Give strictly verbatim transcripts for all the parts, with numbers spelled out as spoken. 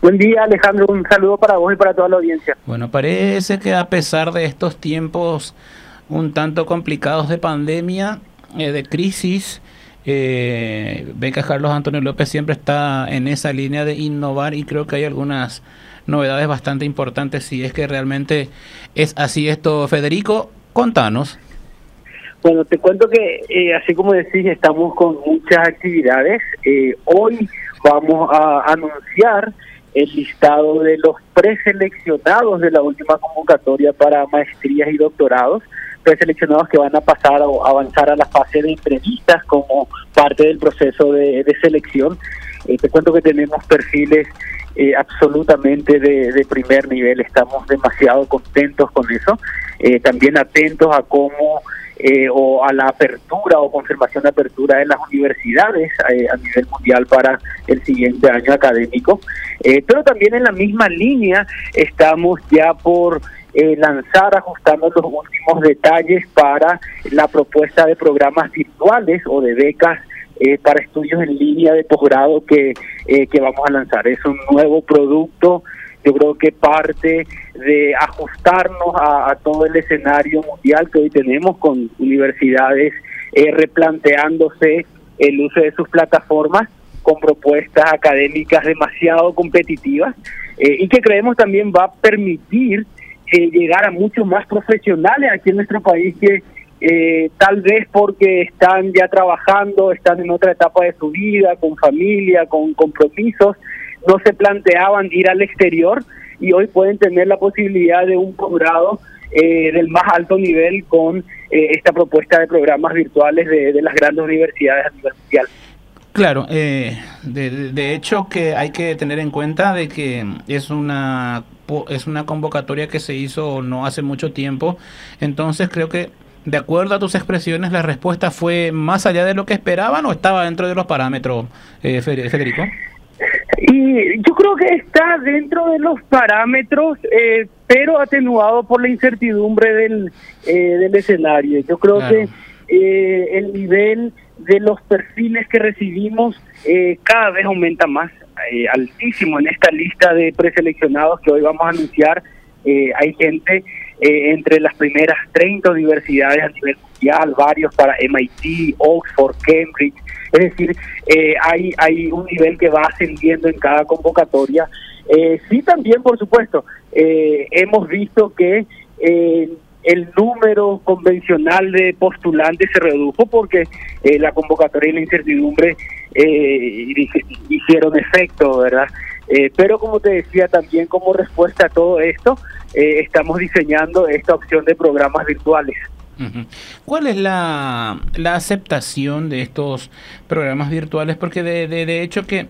Buen día, Alejandro, un saludo para vos y para toda la audiencia. Bueno, parece que a pesar de estos tiempos un tanto complicados de pandemia, eh, de crisis, eh, Becas Carlos Antonio López siempre está en esa línea de innovar y creo que hay algunas novedades bastante importantes, si es que realmente es así esto. Federico, contanos. Bueno, te cuento que, eh, así como decís, estamos con muchas actividades. Eh, hoy vamos a anunciar el listado de los preseleccionados de la última convocatoria para maestrías y doctorados, preseleccionados que van a pasar a avanzar a la fase de entrevistas como parte del proceso de, de selección. Eh, te cuento que tenemos perfiles eh, absolutamente de, de primer nivel, estamos demasiado contentos con eso, eh, también atentos a cómo Eh, o a la apertura o confirmación de apertura de las universidades eh, a nivel mundial para el siguiente año académico. Eh, pero también en la misma línea estamos ya por eh, lanzar, ajustando los últimos detalles para la propuesta de programas virtuales o de becas eh, para estudios en línea de posgrado que, eh, que vamos a lanzar. Es un nuevo producto. Yo creo que parte de ajustarnos a, a todo el escenario mundial que hoy tenemos, con universidades eh, replanteándose el uso de sus plataformas con propuestas académicas demasiado competitivas eh, y que creemos también va a permitir eh, llegar a muchos más profesionales aquí en nuestro país que eh, tal vez porque están ya trabajando, están en otra etapa de su vida, con familia, con compromisos, no se planteaban ir al exterior y hoy pueden tener la posibilidad de un posgrado eh, del más alto nivel con eh, esta propuesta de programas virtuales de, de las grandes universidades a nivel mundial. Claro, eh, de, de hecho que hay que tener en cuenta de que es una es una convocatoria que se hizo no hace mucho tiempo, entonces creo que de acuerdo a tus expresiones la respuesta fue más allá de lo que esperaban o estaba dentro de los parámetros, eh, Federico. Y yo creo que está dentro de los parámetros, eh, pero atenuado por la incertidumbre del, eh, del escenario. Yo creo claro. que eh, el nivel de los perfiles que recibimos eh, cada vez aumenta más, eh, altísimo en esta lista de preseleccionados que hoy vamos a anunciar. Eh, hay gente eh, entre las primeras treinta universidades a nivel mundial, varios para M I T, Oxford, Cambridge. Es decir, eh, hay hay un nivel que va ascendiendo en cada convocatoria. Eh, sí, también, por supuesto, eh, hemos visto que eh, el número convencional de postulantes se redujo porque eh, la convocatoria y la incertidumbre eh, hicieron efecto, ¿verdad? Eh, pero como te decía, también como respuesta a todo esto, eh, estamos diseñando esta opción de programas virtuales. ¿Cuál es la, la aceptación de estos programas virtuales? Porque de, de, de hecho que,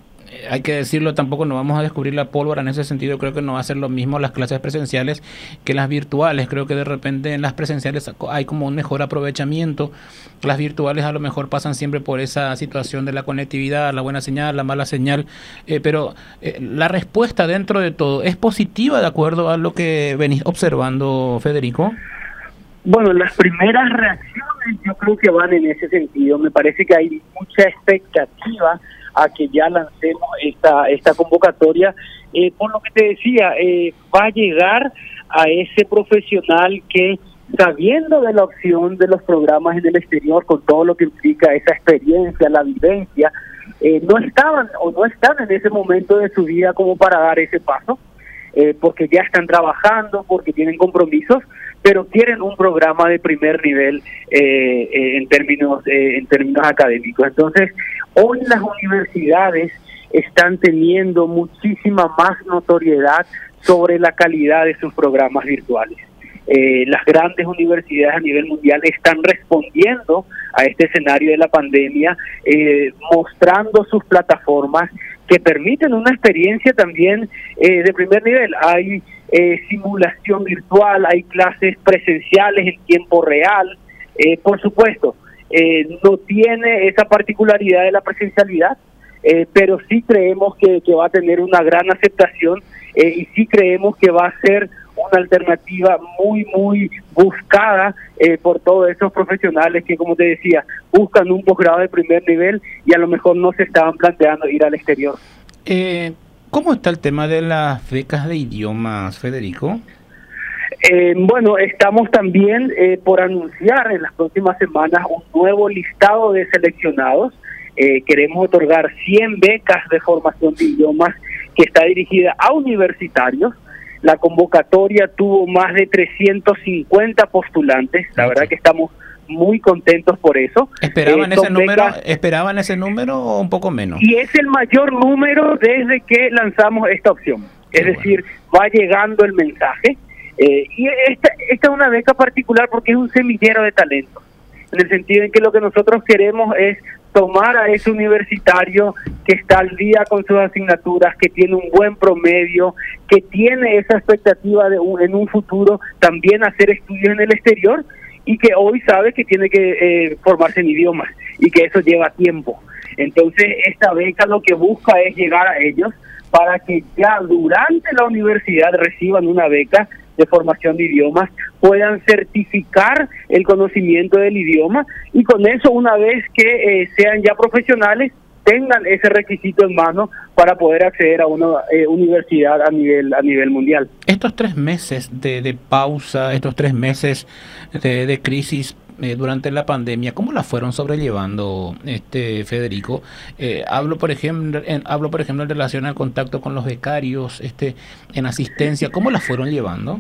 hay que decirlo, tampoco no vamos a descubrir la pólvora en ese sentido. Creo que no va a ser lo mismo las clases presenciales que las virtuales. Creo que de repente en las presenciales hay como un mejor aprovechamiento. Las virtuales a lo mejor pasan siempre por esa situación de la conectividad, la buena señal, la mala señal. Eh, pero eh, la respuesta dentro de todo es positiva de acuerdo a lo que venís observando, Federico. Bueno, las primeras reacciones yo creo que van en ese sentido. Me parece que hay mucha expectativa a que ya lancemos esta esta convocatoria. Eh, por lo que te decía, eh, va a llegar a ese profesional que, sabiendo de la opción de los programas en el exterior, con todo lo que implica esa experiencia, la vivencia, eh, no estaban o no están en ese momento de su vida como para dar ese paso, eh, porque ya están trabajando, porque tienen compromisos, pero quieren un programa de primer nivel eh, eh, en términos eh, en términos académicos. Entonces, hoy las universidades están teniendo muchísima más notoriedad sobre la calidad de sus programas virtuales. Eh, las grandes universidades a nivel mundial están respondiendo a este escenario de la pandemia, eh, mostrando sus plataformas que permiten una experiencia también eh, de primer nivel. Hay eh, simulación virtual, hay clases presenciales en tiempo real. Eh, por supuesto, eh, no tiene esa particularidad de la presencialidad, eh, pero sí creemos que, que va a tener una gran aceptación eh, y sí creemos que va a ser una alternativa muy, muy buscada eh, por todos esos profesionales que, como te decía, buscan un posgrado de primer nivel y a lo mejor no se estaban planteando ir al exterior. Eh, ¿Cómo está el tema de las becas de idiomas, Federico? Eh, bueno, estamos también eh, por anunciar en las próximas semanas un nuevo listado de seleccionados. Eh, queremos otorgar cien becas de formación de idiomas que está dirigida a universitarios. La convocatoria tuvo más de trescientos cincuenta postulantes. La Okay. verdad que estamos muy contentos por eso. ¿Esperaban Eh, ese son número? becas- ¿Esperaban ese número o un poco menos? Y es el mayor número desde que lanzamos esta opción. Qué Es decir, va llegando el mensaje. Eh, y esta, esta es una beca particular porque es un semillero de talentos, en el sentido en que lo que nosotros queremos es tomar a ese universitario que está al día con sus asignaturas, que tiene un buen promedio, que tiene esa expectativa de un, en un futuro también hacer estudios en el exterior y que hoy sabe que tiene que eh, formarse en idiomas y que eso lleva tiempo. Entonces, esta beca lo que busca es llegar a ellos para que ya durante la universidad reciban una beca de formación de idiomas, puedan certificar el conocimiento del idioma y con eso, una vez que eh, sean ya profesionales, tengan ese requisito en mano para poder acceder a una eh, universidad a nivel a nivel mundial. Estos tres meses de, de pausa, estos tres meses de, de crisis eh, durante la pandemia, ¿cómo la fueron sobrellevando, este Federico? Eh, hablo por ejemplo, en, hablo por ejemplo en relación al contacto con los becarios, este, en asistencia, ¿cómo la fueron llevando?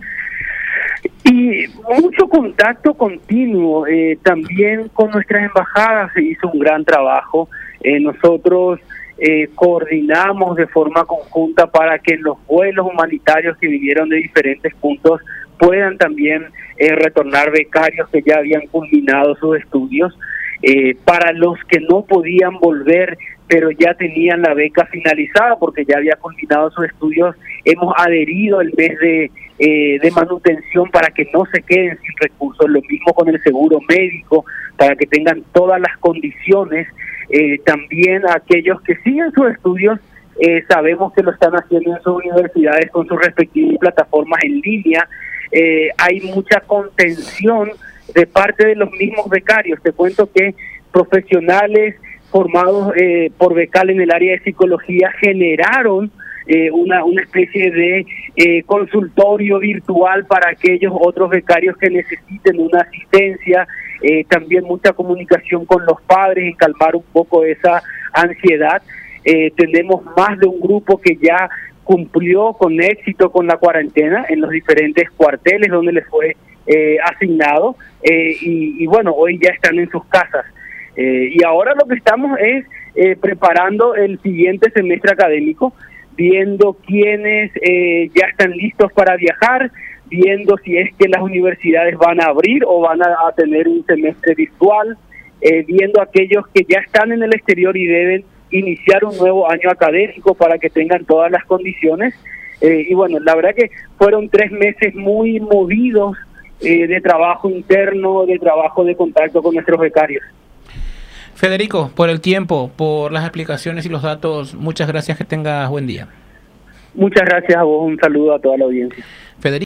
Y mucho contacto continuo, eh, también con nuestras embajadas se hizo un gran trabajo. Eh, nosotros eh, coordinamos de forma conjunta para que los vuelos humanitarios que vinieron de diferentes puntos puedan también eh, retornar becarios que ya habían culminado sus estudios. Eh, para los que no podían volver, pero ya tenían la beca finalizada porque ya había culminado sus estudios, hemos adherido el mes de, eh, de manutención para que no se queden sin recursos. Lo mismo con el seguro médico, para que tengan todas las condiciones. Eh, también aquellos que siguen sus estudios, eh, sabemos que lo están haciendo en sus universidades con sus respectivas plataformas en línea. Eh, hay mucha contención de parte de los mismos becarios. Te cuento que profesionales formados eh, por Becal en el área de psicología generaron eh, una, una especie de eh, consultorio virtual para aquellos otros becarios que necesiten una asistencia. Eh, también mucha comunicación con los padres en calmar un poco esa ansiedad. Eh, tenemos más de un grupo que ya cumplió con éxito con la cuarentena en los diferentes cuarteles donde les fue eh, asignado eh, y, y bueno, hoy ya están en sus casas. Eh, y ahora lo que estamos es eh, preparando el siguiente semestre académico, viendo quiénes eh, ya están listos para viajar, viendo si es que las universidades van a abrir o van a, a tener un semestre virtual, eh, viendo aquellos que ya están en el exterior y deben iniciar un nuevo año académico para que tengan todas las condiciones. Eh, y bueno, la verdad que fueron tres meses muy movidos eh, de trabajo interno, de trabajo de contacto con nuestros becarios. Federico, por el tiempo, por las explicaciones y los datos, muchas gracias, que tengas buen día. Muchas gracias a vos, un saludo a toda la audiencia. Federico.